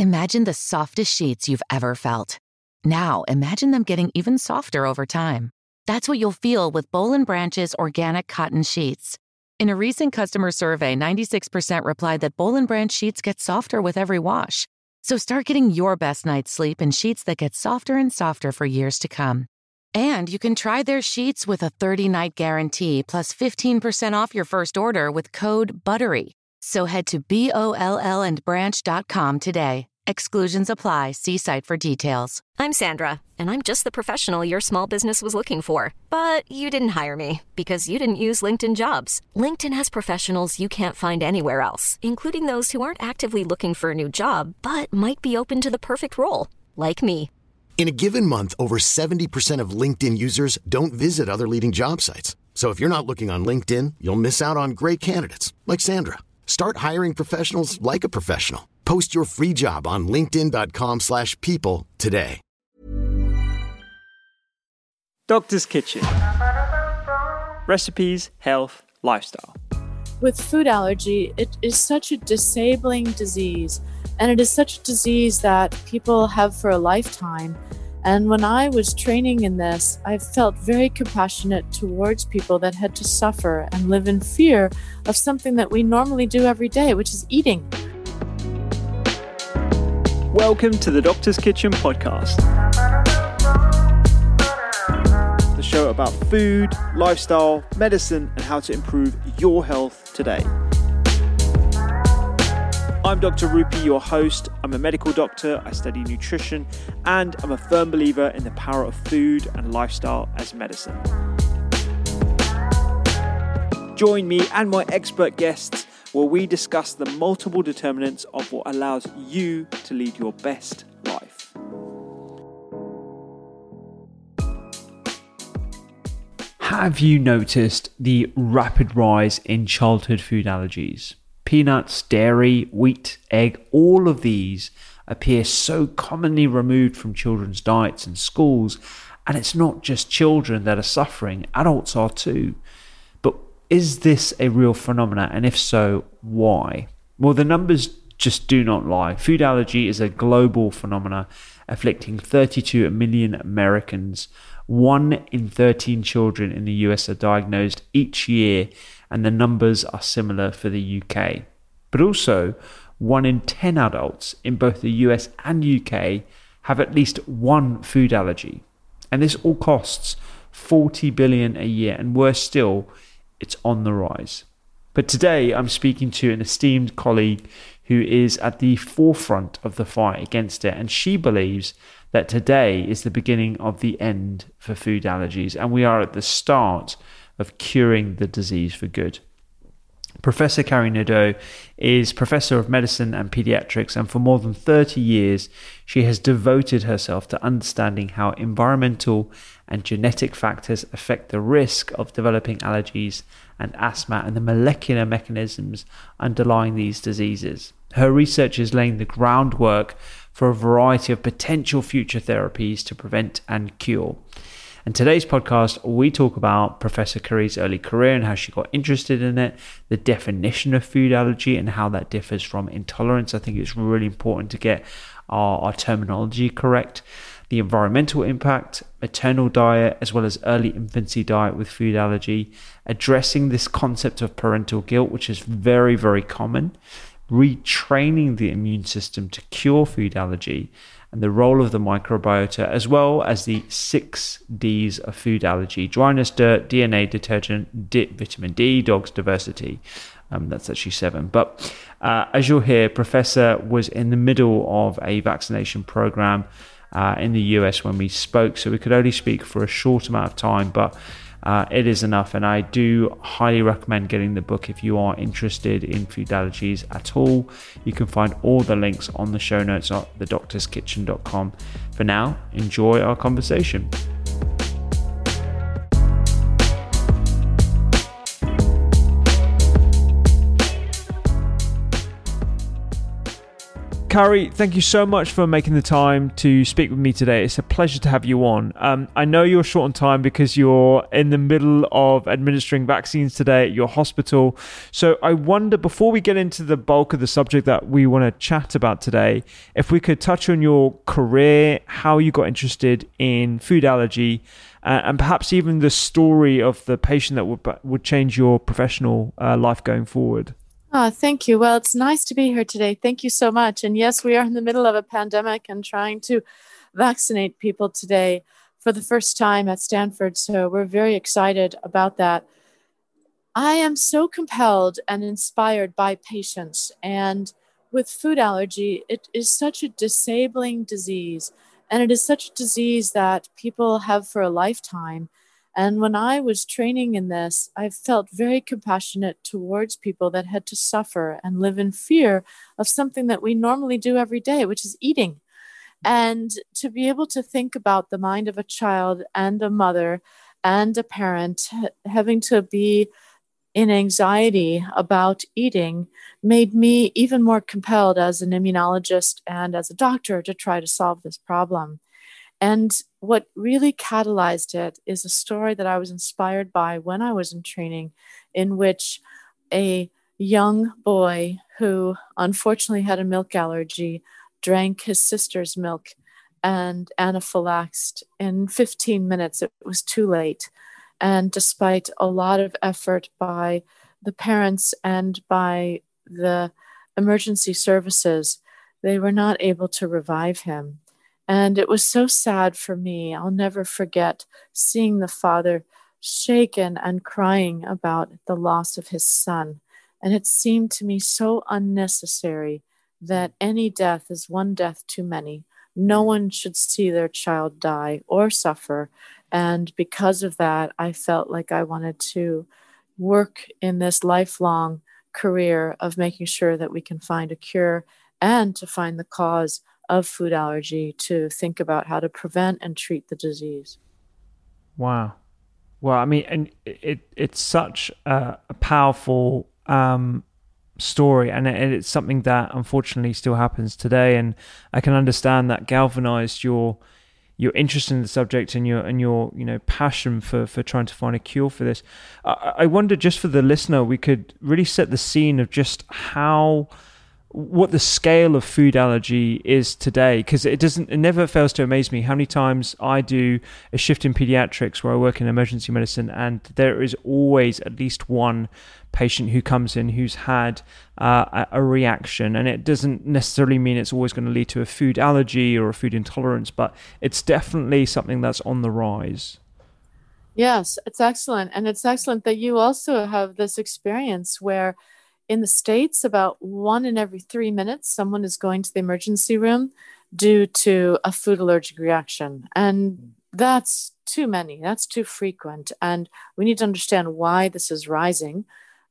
Imagine the softest sheets you've ever felt. Now, imagine them getting even softer over time. That's what you'll feel with Boll & Branch's organic cotton sheets. In a recent customer survey, 96% replied that Boll & Branch sheets get softer with every wash. So start getting your best night's sleep in sheets that get softer and softer for years to come. And you can try their sheets with a 30-night guarantee plus 15% off your first order with code BUTTERY. So head to BOLLandbranch.com today. Exclusions apply. See site for details. I'm Sandra, and I'm just the professional your small business was looking for. But you didn't hire me because you didn't use LinkedIn Jobs. LinkedIn has professionals you can't find anywhere else, including those who aren't actively looking for a new job, but might be open to the perfect role, like me. In a given month, over 70% of LinkedIn users don't visit other leading job sites. So if you're not looking on LinkedIn, you'll miss out on great candidates like Sandra. Start hiring professionals like a professional. Post your free job on linkedin.com/people today. Doctor's Kitchen. Recipes, health, lifestyle. With food allergy, it is such a disabling disease, and it is such a disease that people have for a lifetime. And when I was training in this, I felt very compassionate towards people that had to suffer and live in fear of something that we normally do every day, which is eating. Welcome to the Doctor's Kitchen podcast. The show about food, lifestyle, medicine, and how to improve your health today. I'm Dr. Rupi, your host. I'm a medical doctor, I study nutrition, and I'm a firm believer in the power of food and lifestyle as medicine. Join me and my expert guests where we discuss the multiple determinants of what allows you to lead your best life. Have you noticed the rapid rise in childhood food allergies? Peanuts, dairy, wheat, egg, all of these appear so commonly removed from children's diets and schools, and it's not just children that are suffering, adults are too. But is this a real phenomenon, and if so, why? Well, the numbers just do not lie. Food allergy is a global phenomenon afflicting 32 million Americans. 1 in 13 children in the US are diagnosed each year, and the numbers are similar for the UK. But also, 1 in 10 adults in both the US and UK have at least one food allergy. And this all costs $40 billion a year, and worse still, it's on the rise. But today I'm speaking to an esteemed colleague who is at the forefront of the fight against it, and she believes that today is the beginning of the end for food allergies, and we are at the start of curing the disease for good. Professor Carrie Nadeau is Professor of Medicine and Pediatrics, and for more than 30 years, she has devoted herself to understanding how environmental and genetic factors affect the risk of developing allergies and asthma and the molecular mechanisms underlying these diseases. Her research is laying the groundwork for a variety of potential future therapies to prevent and cure. In today's podcast, we talk about Professor Carrie's early career and how she got interested in it, the definition of food allergy and how that differs from intolerance. I think it's really important to get our terminology correct. The environmental impact, maternal diet, as well as early infancy diet with food allergy, addressing this concept of parental guilt, which is very, very common, retraining the immune system to cure food allergy, and the role of the microbiota, as well as the 6 Ds of food allergy: dryness, dirt, DNA, detergent, vitamin D, dog's diversity. That's actually 7. But as you'll hear, Professor was in the middle of a vaccination program in the US when we spoke, so we could only speak for a short amount of time, but it is enough, and I do highly recommend getting the book if you are interested in food allergies at all. You can find all the links on the show notes at thedoctorskitchen.com. For now, enjoy our conversation. Kari, thank you so much for making the time to speak with me today. It's a pleasure to have you on. I know you're short on time because you're in the middle of administering vaccines today at your hospital. So I wonder, before we get into the bulk of the subject that we want to chat about today, if we could touch on your career, how you got interested in food allergy, and perhaps even the story of the patient that would change your professional life going forward. Oh, thank you. Well, it's nice to be here today. Thank you so much. And yes, we are in the middle of a pandemic and trying to vaccinate people today for the first time at Stanford. So we're very excited about that. I am so compelled and inspired by patients. And with food allergy, it is such a disabling disease. And it is such a disease that people have for a lifetime. And when I was training in this, I felt very compassionate towards people that had to suffer and live in fear of something that we normally do every day, which is eating. And to be able to think about the mind of a child and a mother and a parent having to be in anxiety about eating made me even more compelled as an immunologist and as a doctor to try to solve this problem. And what really catalyzed it is a story that I was inspired by when I was in training, in which a young boy who unfortunately had a milk allergy drank his sister's milk and anaphylaxed in 15 minutes. It was too late. And despite a lot of effort by the parents and by the emergency services, they were not able to revive him. And it was so sad for me. I'll never forget seeing the father shaken and crying about the loss of his son. And it seemed to me so unnecessary that any death is one death too many. No one should see their child die or suffer. And because of that, I felt like I wanted to work in this lifelong career of making sure that we can find a cure and to find the cause of food allergy, to think about how to prevent and treat the disease. Wow. Well, I mean, and it's such a powerful story, and it's something that unfortunately still happens today. And I can understand that galvanized your interest in the subject and your passion for trying to find a cure for this. I wonder, just for the listener, we could really set the scene of just what the scale of food allergy is today, because it never fails to amaze me how many times I do a shift in pediatrics where I work in emergency medicine, and there is always at least one patient who comes in who's had a reaction. And it doesn't necessarily mean it's always going to lead to a food allergy or a food intolerance, but it's definitely something that's on the rise. Yes, it's excellent. And it's excellent that you also have this experience where in the States, about 1 in every 3 minutes, someone is going to the emergency room due to a food allergic reaction. And that's too many. That's too frequent. And we need to understand why this is rising.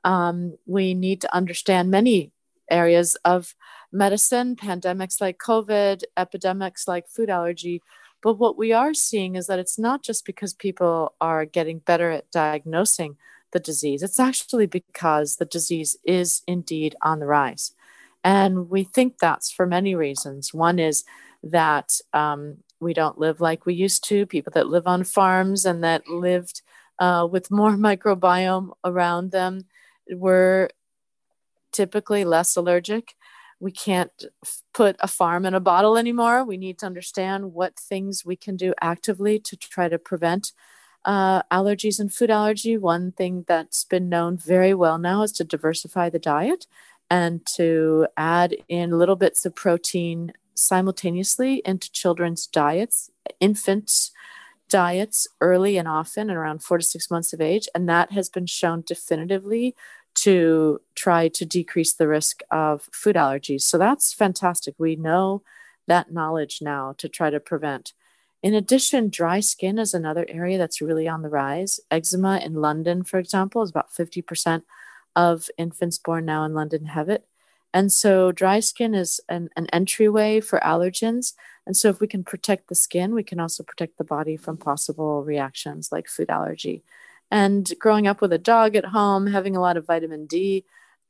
We need to understand many areas of medicine, pandemics like COVID, epidemics like food allergy. But what we are seeing is that it's not just because people are getting better at diagnosing the disease. It's actually because the disease is indeed on the rise. And we think that's for many reasons. One is that we don't live like we used to. People that live on farms and that lived with more microbiome around them were typically less allergic. We can't put a farm in a bottle anymore. We need to understand what things we can do actively to try to prevent allergies and food allergy. One thing that's been known very well now is to diversify the diet and to add in little bits of protein simultaneously into children's diets, infants' diets early and often, around 4 to 6 months of age. And that has been shown definitively to try to decrease the risk of food allergies. So that's fantastic. We know that knowledge now to try to prevent. In addition, dry skin is another area that's really on the rise. Eczema in London, for example, is about 50% of infants born now in London have it. And so dry skin is an entryway for allergens. And so if we can protect the skin, we can also protect the body from possible reactions like food allergy. And growing up with a dog at home, having a lot of vitamin D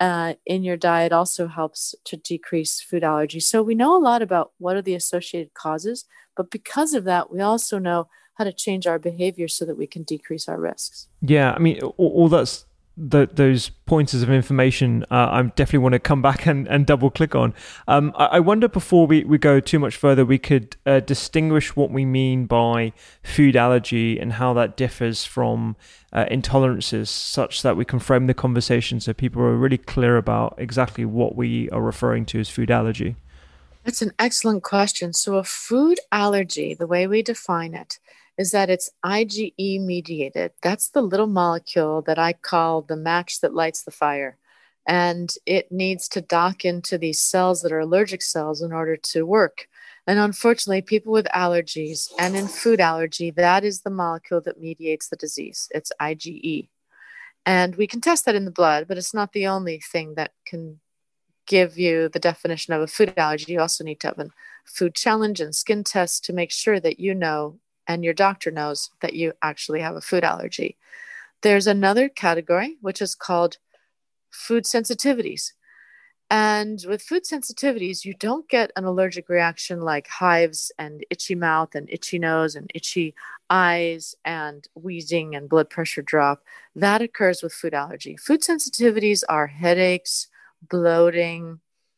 in your diet also helps to decrease food allergy. So we know a lot about what are the associated causes, but because of that, we also know how to change our behavior so that we can decrease our risks. Yeah, I mean, all those pointers of information I definitely want to come back and double click on. I wonder, before we go too much further, we could distinguish what we mean by food allergy and how that differs from intolerances, such that we can frame the conversation so people are really clear about exactly what we are referring to as food allergy. That's an excellent question. So a food allergy, the way we define it, is that it's IgE mediated. That's the little molecule that I call the match that lights the fire. And it needs to dock into these cells that are allergic cells in order to work. And unfortunately, people with allergies and in food allergy, that is the molecule that mediates the disease. It's IgE. And we can test that in the blood, but it's not the only thing that can give you the definition of a food allergy. You also need to have a food challenge and skin test to make sure that you know and your doctor knows that you actually have a food allergy. There's another category, which is called food sensitivities. And with food sensitivities, you don't get an allergic reaction like hives and itchy mouth and itchy nose and itchy eyes and wheezing and blood pressure drop. That occurs with food allergy. Food sensitivities are headaches, bloating,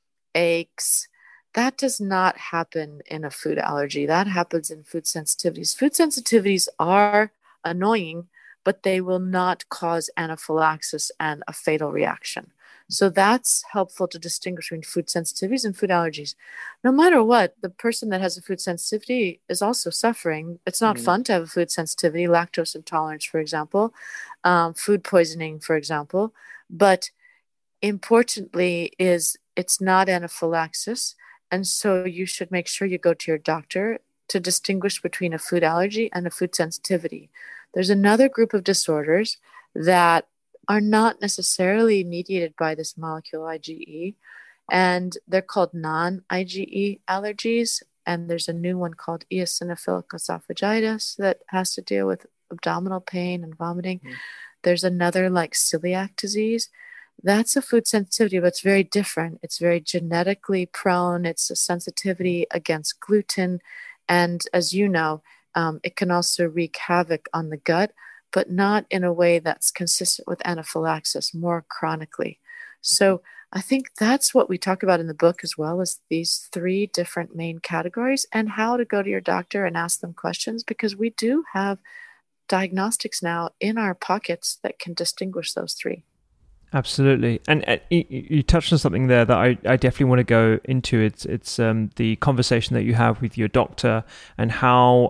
aches. That does not happen in a food allergy. That happens in food sensitivities. Food sensitivities are annoying, but they will not cause anaphylaxis and a fatal reaction. So that's helpful to distinguish between food sensitivities and food allergies. No matter what, the person that has a food sensitivity is also suffering. It's not fun to have a food sensitivity, lactose intolerance, for example, food poisoning, for example. But importantly is it's not anaphylaxis. And so you should make sure you go to your doctor to distinguish between a food allergy and a food sensitivity. There's another group of disorders that are not necessarily mediated by this molecule IgE, and they're called non-IgE allergies. And there's a new one called eosinophilic esophagitis that has to deal with abdominal pain and vomiting. There's another like celiac disease. That's a food sensitivity, but it's very different. It's very genetically prone. It's a sensitivity against gluten. And as you know, it can also wreak havoc on the gut, but not in a way that's consistent with anaphylaxis, more chronically. So I think that's what we talk about in the book, as well as these three different main categories and how to go to your doctor and ask them questions, because we do have diagnostics now in our pockets that can distinguish those three. Absolutely. And you touched on something there that I definitely want to go into. It's the conversation that you have with your doctor and how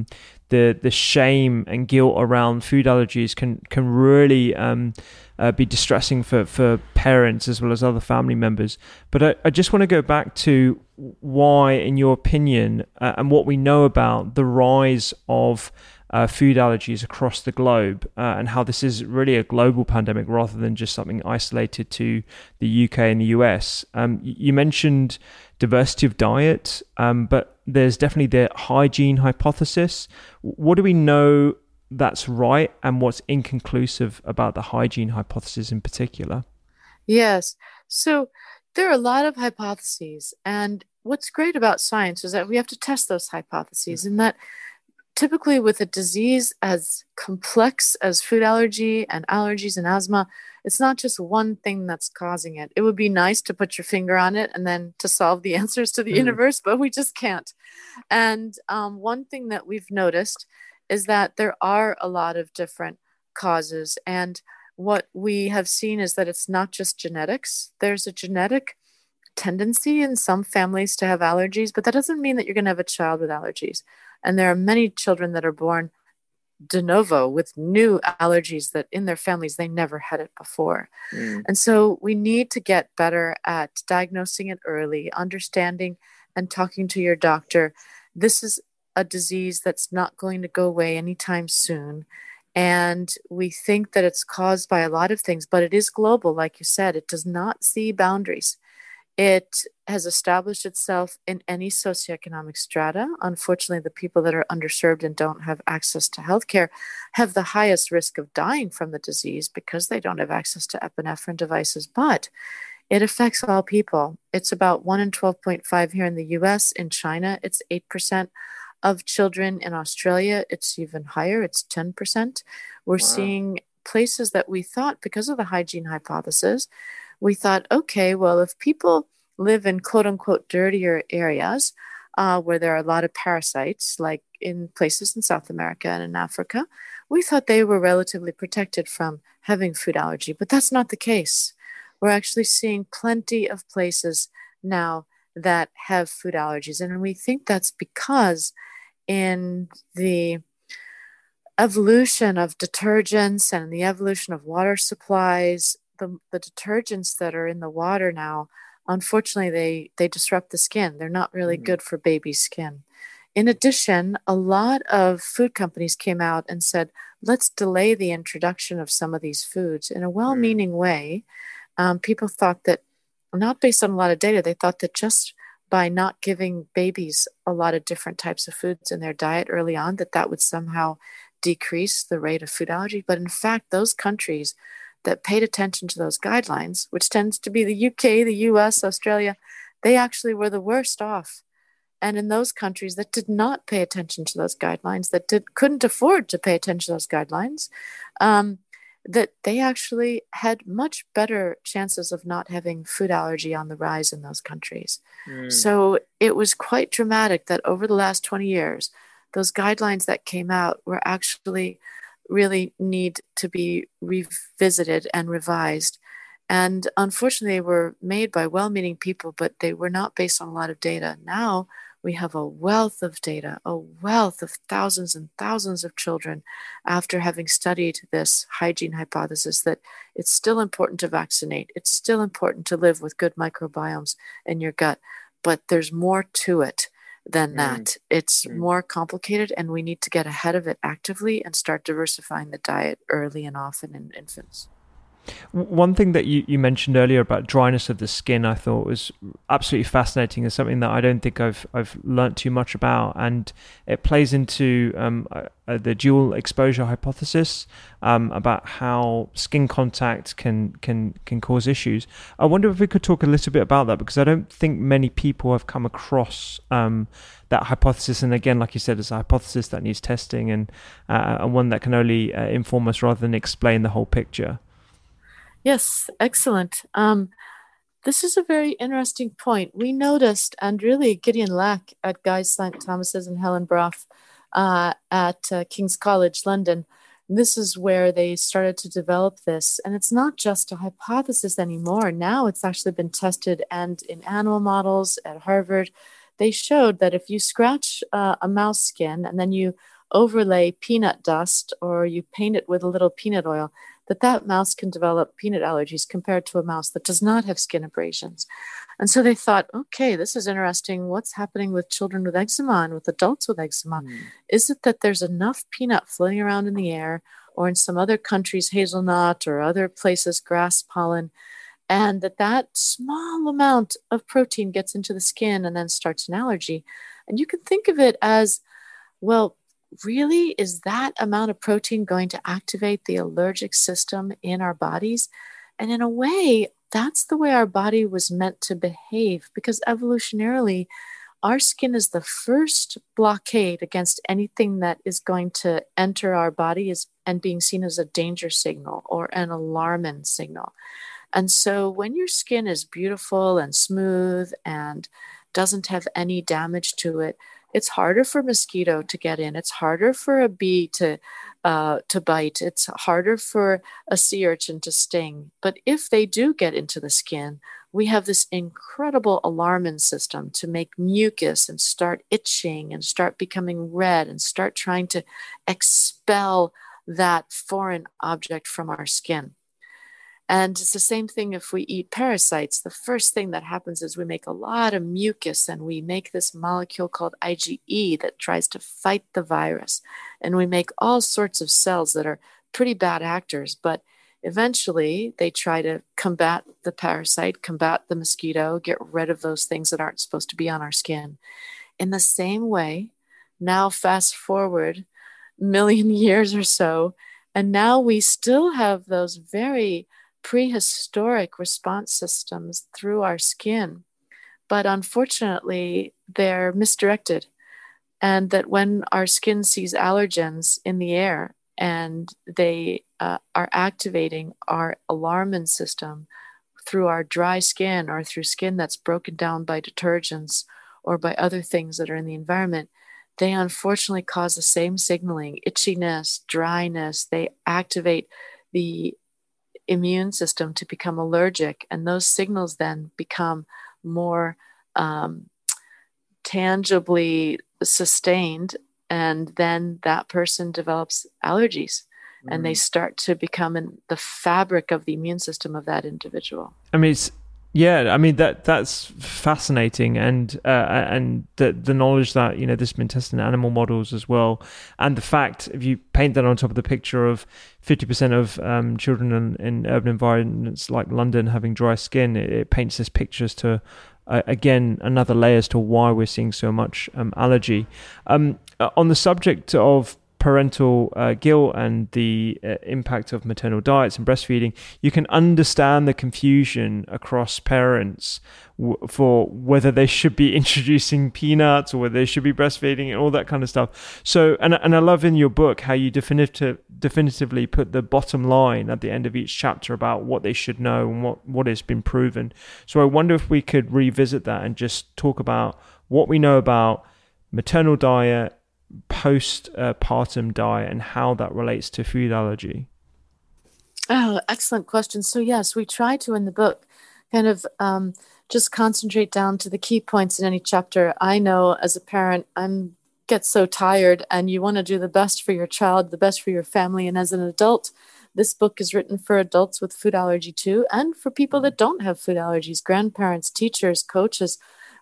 the shame and guilt around food allergies can really be distressing for parents as well as other family members. But I just want to go back to why, in your opinion, and what we know about the rise of food allergies across the globe, and how this is really a global pandemic rather than just something isolated to the UK and the US. You mentioned diversity of diet, but there's definitely the hygiene hypothesis. What do we know that's right and what's inconclusive about the hygiene hypothesis in particular? Yes. So there are a lot of hypotheses. And what's great about science is that we have to test those hypotheses, and that typically with a disease as complex as food allergy and allergies and asthma, it's not just one thing that's causing it. It would be nice to put your finger on it and then to solve the answers to the universe, but we just can't. And one thing that we've noticed is that there are a lot of different causes. And what we have seen is that it's not just genetics. There's a genetic tendency in some families to have allergies, but that doesn't mean that you're going to have a child with allergies. And there are many children that are born de novo with new allergies that in their families, they never had it before. And so we need to get better at diagnosing it early, understanding and talking to your doctor. This is a disease that's not going to go away anytime soon. And we think that it's caused by a lot of things, but it is global. Like you said, it does not see boundaries. It has established itself in any socioeconomic strata. Unfortunately, the people that are underserved and don't have access to healthcare have the highest risk of dying from the disease because they don't have access to epinephrine devices. But it affects all people. It's about 1 in 12.5 here in the US. In China, it's 8% of children. In Australia, it's even higher. It's 10%. We're seeing places that we thought, because of the hygiene hypothesis, we thought, okay, well, if people live in quote unquote dirtier areas where there are a lot of parasites, like in places in South America and in Africa, we thought they were relatively protected from having food allergy. But that's not the case. We're actually seeing plenty of places now that have food allergies. And we think that's because in the evolution of detergents and the evolution of water supplies, the detergents that are in the water now, unfortunately, they disrupt the skin. They're not really good for baby skin. In addition, a lot of food companies came out and said, let's delay the introduction of some of these foods in a well-meaning way. People thought that, not based on a lot of data, they thought that just by not giving babies a lot of different types of foods in their diet early on, that would somehow decrease the rate of food allergy. But in fact, those countries that paid attention to those guidelines, which tends to be the UK, the US, Australia, they actually were the worst off. And in those countries that did not pay attention to those guidelines, that couldn't afford to pay attention to those guidelines, that they actually had much better chances of not having food allergy on the rise in those countries. So it was quite dramatic that over the last 20 years, those guidelines that came out were actually really need to be revisited and revised. And unfortunately, they were made by well-meaning people, but they were not based on a lot of data. Now we have a wealth of data, a wealth of thousands and thousands of children after having studied this hygiene hypothesis that it's still important to vaccinate. It's still important to live with good microbiomes in your gut, but there's more to it than that. It's more complicated, and we need to get ahead of it actively and start diversifying the diet early and often in infants. One thing that you mentioned earlier about dryness of the skin, I thought was absolutely fascinating, and something that I don't think I've learnt too much about, and it plays into the dual exposure hypothesis about how skin contact can cause issues. I wonder if we could talk a little bit about that, because I don't think many people have come across that hypothesis. And again, like you said, it's a hypothesis that needs testing, and one that can only inform us rather than explain the whole picture. Yes, excellent. This is a very interesting point. We noticed, and really Gideon Lack at Guy's St. Thomas's and Helen Brough at King's College, London, this is where they started to develop this. And it's not just a hypothesis anymore. Now it's actually been tested, and in animal models at Harvard, they showed that if you scratch a mouse skin and then you overlay peanut dust or you paint it with a little peanut oil, that mouse can develop peanut allergies compared to a mouse that does not have skin abrasions. And so they thought, okay, this is interesting. What's happening with children with eczema and with adults with eczema? Is it that there's enough peanut floating around in the air, or in some other countries, hazelnut, or other places, grass pollen, and that small amount of protein gets into the skin and then starts an allergy? And you can think of it as, well, really, is that amount of protein going to activate the allergic system in our bodies? And in a way, that's the way our body was meant to behave, because evolutionarily, our skin is the first blockade against anything that is going to enter our body and being seen as a danger signal or an alarming signal. And so when your skin is beautiful and smooth and doesn't have any damage to it, it's harder for a mosquito to get in. It's harder for a bee to bite. It's harder for a sea urchin to sting. But if they do get into the skin, we have this incredible alarming system to make mucus and start itching and start becoming red and start trying to expel that foreign object from our skin. And it's the same thing if we eat parasites. The first thing that happens is we make a lot of mucus, and we make this molecule called IgE that tries to fight the virus. And we make all sorts of cells that are pretty bad actors. But eventually they try to combat the parasite, combat the mosquito, get rid of those things that aren't supposed to be on our skin. In the same way, now fast forward a million years or so, and now we still have those very prehistoric response systems through our skin. But unfortunately, they're misdirected. And that when our skin sees allergens in the air and they are activating our alarmin system through our dry skin or through skin that's broken down by detergents or by other things that are in the environment, they unfortunately cause the same signaling, itchiness, dryness. They activate the immune system to become allergic, and those signals then become more tangibly sustained, and then that person develops allergies, and they start to become in the fabric of the immune system of that individual. I mean, that's fascinating, and the knowledge that this has been tested in animal models as well, and the fact, if you paint that on top of the picture of 50% of children in urban environments like London having dry skin, it paints this picture as to again another layer as to why we're seeing so much allergy. On the subject of parental guilt and the impact of maternal diets and breastfeeding, you can understand the confusion across parents for whether they should be introducing peanuts or whether they should be breastfeeding and all that kind of stuff. So, and I love in your book how you definitively put the bottom line at the end of each chapter about what they should know and what has been proven. So I wonder if we could revisit that and just talk about what we know about maternal diet, postpartum diet, and how that relates to food allergy. Oh, excellent question. So yes, we try to, in the book, kind of just concentrate down to the key points in any chapter. I know as a parent, get so tired, and you want to do the best for your child, the best for your family. And as an adult, this book is written for adults with food allergy too, and for people that don't have food allergies, grandparents, teachers, coaches.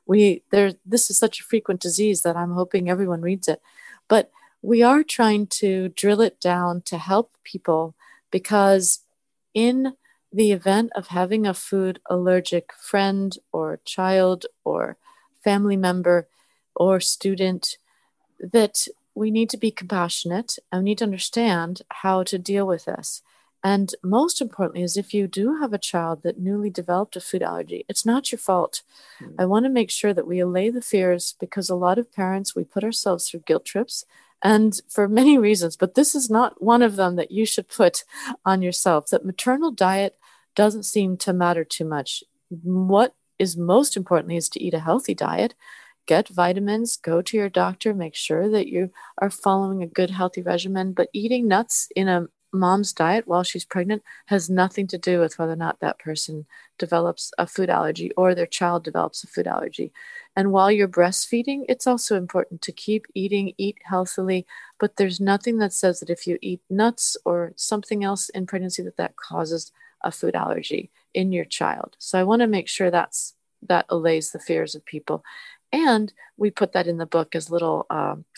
This is such a frequent disease that I'm hoping everyone reads it. But we are trying to drill it down to help people, because in the event of having a food allergic friend or child or family member or student, that we need to be compassionate and we need to understand how to deal with this. And most importantly is, if you do have a child that newly developed a food allergy, it's not your fault. I want to make sure that we allay the fears, because a lot of parents, we put ourselves through guilt trips, and for many reasons, but this is not one of them that you should put on yourself. That maternal diet doesn't seem to matter too much. What is most importantly is to eat a healthy diet, get vitamins, go to your doctor, make sure that you are following a good healthy regimen. But eating nuts in a mom's diet while she's pregnant has nothing to do with whether or not that person develops a food allergy or their child develops a food allergy. And while you're breastfeeding, it's also important to keep eat healthily, but there's nothing that says that if you eat nuts or something else in pregnancy that causes a food allergy in your child. So I want to make sure that allays the fears of people. And we put that in the book as little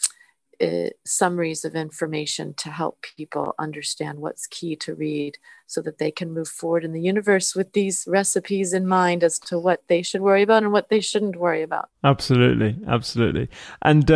summaries of information to help people understand what's key to read, so that they can move forward in the universe with these recipes in mind as to what they should worry about and what they shouldn't worry about. Absolutely. And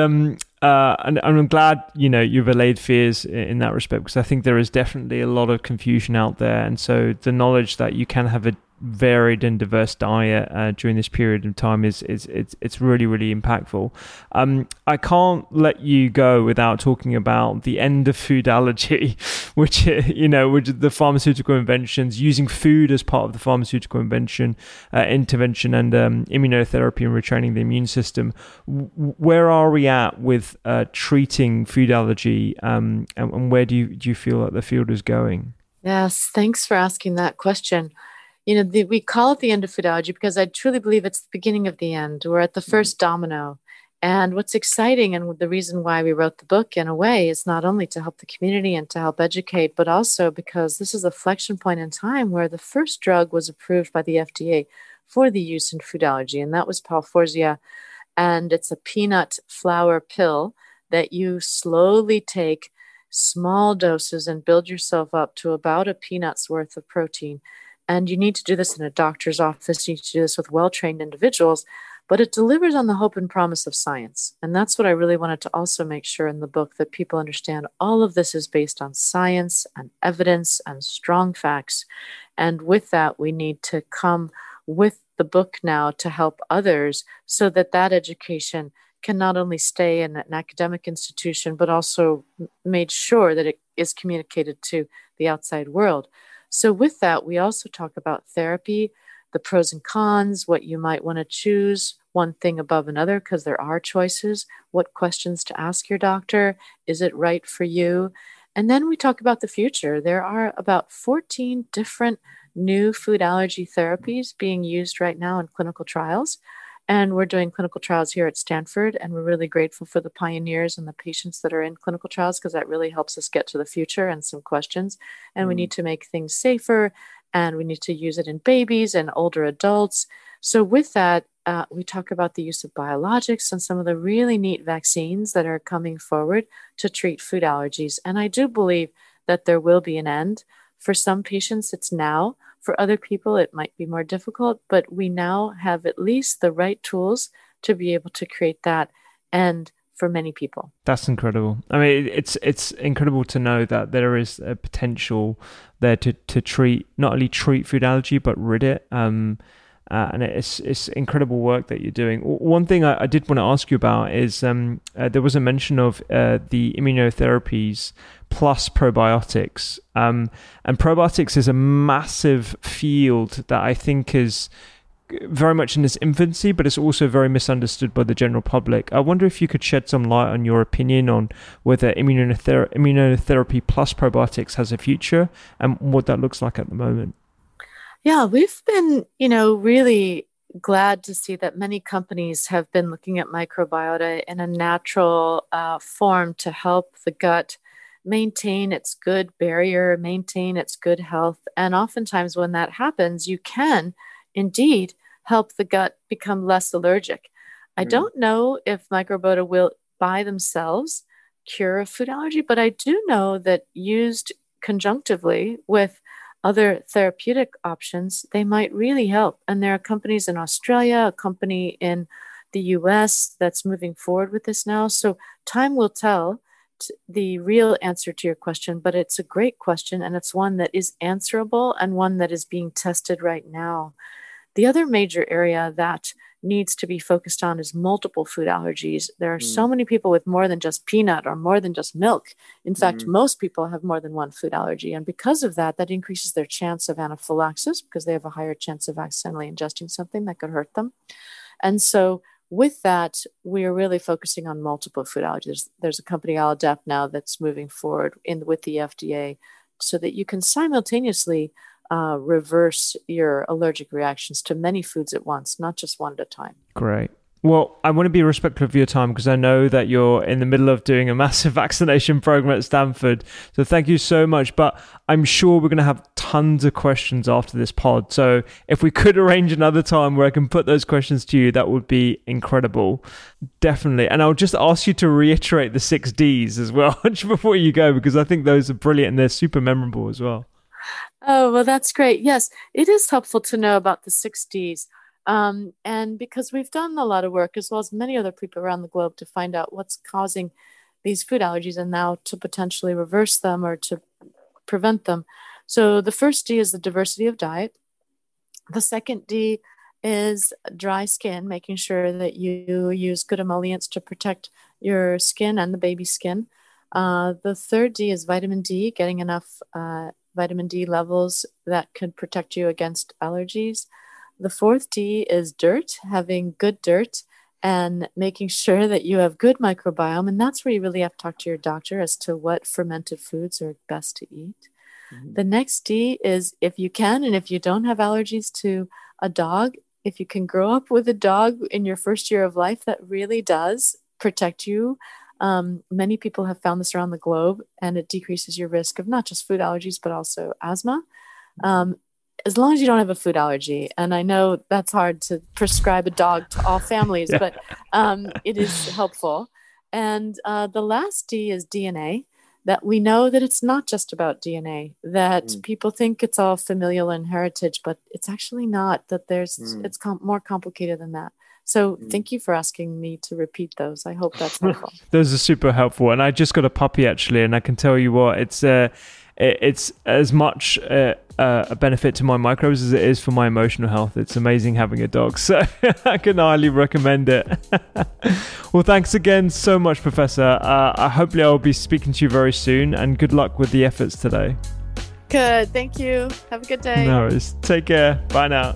I'm glad you've allayed fears in that respect, because I think there is definitely a lot of confusion out there. And so the knowledge that you can have a varied and diverse diet during this period of time it's really, really impactful. I can't let you go without talking about the end of food allergy, which the pharmaceutical inventions, using food as part of the pharmaceutical intervention and immunotherapy and retraining the immune system. Where are we at with treating food allergy, and where do you feel like the field is going? Yes, thanks for asking that question. We call it the end of food allergy because I truly believe it's the beginning of the end. We're at the first domino. And what's exciting, and the reason why we wrote the book in a way, is not only to help the community and to help educate, but also because this is a inflection point in time where the first drug was approved by the FDA for the use in food allergy, and that was Palforzia. And it's a peanut flour pill that you slowly take small doses and build yourself up to about a peanut's worth of protein. And you need to do this in a doctor's office. You need to do this with well-trained individuals, but it delivers on the hope and promise of science. And that's what I really wanted to also make sure in the book, that people understand all of this is based on science and evidence and strong facts. And with that, we need to come with the book now to help others so that that education can not only stay in an academic institution, but also made sure that it is communicated to the outside world. So with that, we also talk about therapy, the pros and cons, what you might want to choose one thing above another, because there are choices, what questions to ask your doctor, is it right for you? And then we talk about the future. There are about 14 different new food allergy therapies being used right now in clinical trials. And we're doing clinical trials here at Stanford, and we're really grateful for the pioneers and the patients that are in clinical trials, because that really helps us get to the future and some questions. And we need to make things safer, and we need to use it in babies and older adults. So with that, we talk about the use of biologics and some of the really neat vaccines that are coming forward to treat food allergies. And I do believe that there will be an end. For some patients, it's now. For other people, it might be more difficult, but we now have at least the right tools to be able to create that end for many people. That's incredible. I mean, it's incredible to know that there is a potential there to treat, not only treat food allergy, but rid it. And it's incredible work that you're doing. One thing I did want to ask you about is there was a mention of the immunotherapies plus probiotics. And probiotics is a massive field that I think is very much in its infancy, but it's also very misunderstood by the general public. I wonder if you could shed some light on your opinion on whether immunotherapy plus probiotics has a future and what that looks like at the moment. Yeah, we've been, really glad to see that many companies have been looking at microbiota in a natural form to help the gut maintain its good barrier, maintain its good health. And oftentimes when that happens, you can indeed help the gut become less allergic. I don't know if microbiota will by themselves cure a food allergy, but I do know that used conjunctively with other therapeutic options, they might really help. And there are companies in Australia, a company in the US that's moving forward with this now. So time will tell the real answer to your question, but it's a great question, and it's one that is answerable and one that is being tested right now. The other major area that needs to be focused on is multiple food allergies. There are so many people with more than just peanut or more than just milk. In fact, most people have more than one food allergy. And because of that, that increases their chance of anaphylaxis because they have a higher chance of accidentally ingesting something that could hurt them. And so with that, we are really focusing on multiple food allergies. There's a company, Allodept, now that's moving forward with the FDA so that you can simultaneously reverse your allergic reactions to many foods at once, not just one at a time. Great. Well, I want to be respectful of your time because I know that you're in the middle of doing a massive vaccination program at Stanford. So thank you so much. But I'm sure we're going to have tons of questions after this pod. So if we could arrange another time where I can put those questions to you, that would be incredible. Definitely. And I'll just ask you to reiterate the 6 Ds as well before you go, because I think those are brilliant and they're super memorable as well. Oh, well, that's great. Yes, it is helpful to know about the 6 Ds. And because we've done a lot of work, as well as many other people around the globe, to find out what's causing these food allergies and now to potentially reverse them or to prevent them. So the first D is the diversity of diet. The second D is dry skin, making sure that you use good emollients to protect your skin and the baby's skin. The third D is vitamin D, getting enough vitamin D levels that could protect you against allergies. The fourth D is dirt, having good dirt and making sure that you have good microbiome. And that's where you really have to talk to your doctor as to what fermented foods are best to eat. The next D is if you can, and if you don't have allergies to a dog, if you can grow up with a dog in your first year of life, that really does protect you. Many people have found this around the globe, and it decreases your risk of not just food allergies, but also asthma. As long as you don't have a food allergy. And I know that's hard to prescribe a dog to all families, but it is helpful. And the last D is DNA, that we know that it's not just about DNA, that people think it's all familial and heritage, but it's actually not, that it's more complicated than that. So thank you for asking me to repeat those. I hope that's helpful. Those are super helpful. And I just got a puppy actually, and I can tell you what, it's as much a benefit to my microbes as it is for my emotional health. It's amazing having a dog, so I can highly recommend it. Well, thanks again so much, Professor. Hopefully I'll be speaking to you very soon, and good luck with the efforts today. Good. Thank you. Have a good day. No worries. Take care. Bye now.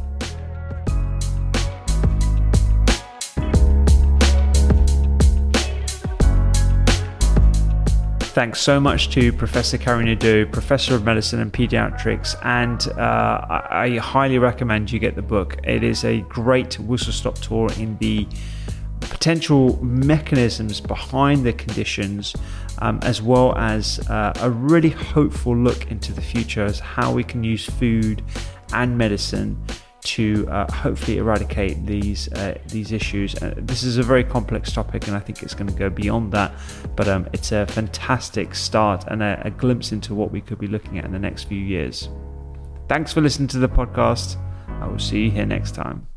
Thanks so much to Professor Carrie Nadeau, Professor of Medicine and Pediatrics, and I highly recommend you get the book. It is a great whistle-stop tour in the potential mechanisms behind the conditions, as well as a really hopeful look into the future as how we can use food and medicine to hopefully eradicate these issues. This is a very complex topic, and I think it's going to go beyond that, but it's a fantastic start and a glimpse into what we could be looking at in the next few years. Thanks for listening to the podcast. I will see you here next time.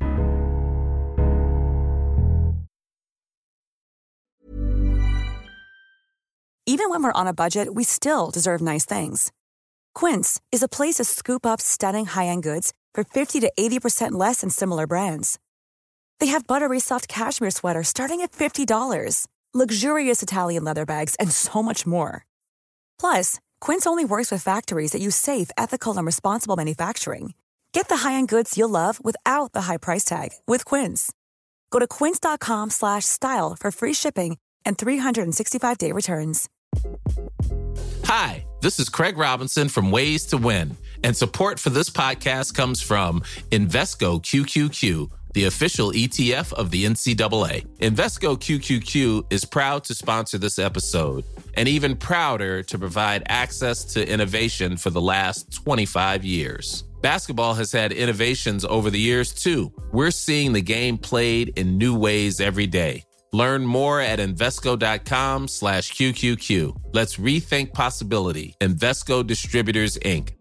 Even when we're on a budget, we still deserve nice things. Quince is a place to scoop up stunning high-end goods for 50 to 80% less than similar brands. They have buttery soft cashmere sweaters starting at $50, luxurious Italian leather bags, and so much more. Plus, Quince only works with factories that use safe, ethical, and responsible manufacturing. Get the high-end goods you'll love without the high price tag with Quince. Go to quince.com/style for free shipping and 365-day returns. Hi, this is Craig Robinson from Ways to Win, and support for this podcast comes from Invesco QQQ, the official ETF of the NCAA. Invesco QQQ is proud to sponsor this episode, and even prouder to provide access to innovation for the last 25 years. Basketball has had innovations over the years, too. We're seeing the game played in new ways every day. Learn more at Invesco.com/QQQ. Let's rethink possibility. Invesco Distributors, Inc.